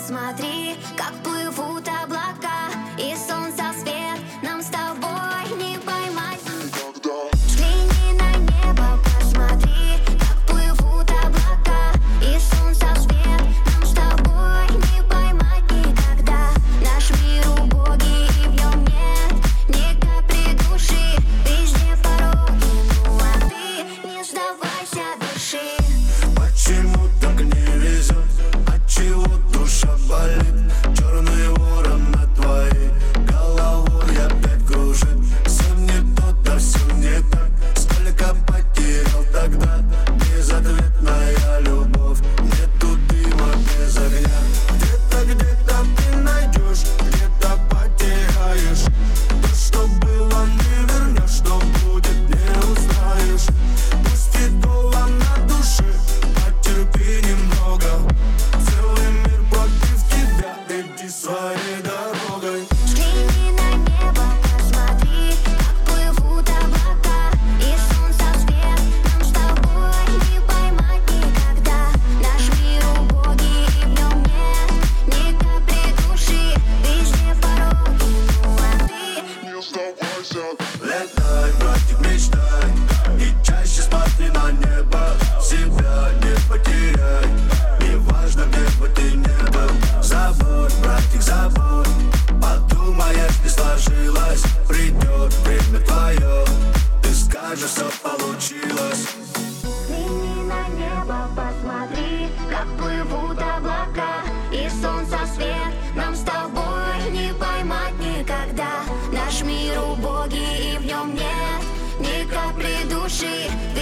посмотри, как плывут облака, и солнца свет нам с тобой не поймать. Взгляни на небо, посмотри, как плывут облака, и солнца свет нам с тобой не поймать никогда. Наш мир убогий, и в нем нет ни капли души, везде пороги, ну а ты не сдавайся, дыши. Почему так не везет? Отчего душа болит? Черный ворон над твоей головой опять кружит. Все не то, да все не так. Сколько потерял тогда? Безответная любовь. Нету дыма без огня. Где-то ты найдешь, где-то потеряешь. То, что было, не вернешь, что будет, не узнаешь. Пусть и долго на душе, потерпи немного. Целый мир против тебя, иди своей дорогой. Взгляни на небо, посмотри, как плывут облака, и солнца свет нам с тобой не поймать никогда. Наш мир убогий, и в нем нет ни капли души, везде пороги, ну а ты Не сдавайся. Летай, братик, мечтай, и чаще смотри на небо. Себя не потеряй, неважно, где бы ты не был. Забудь, братик, забудь. Подумаешь, не сложилось, придет время твое, ты скажешь, все получилось. Взгляни на небо, посмотри, как плывут облака, и солнца свет нам с тобой не поймать никогда. Наш мир убогий, и в нем нет ни капли души,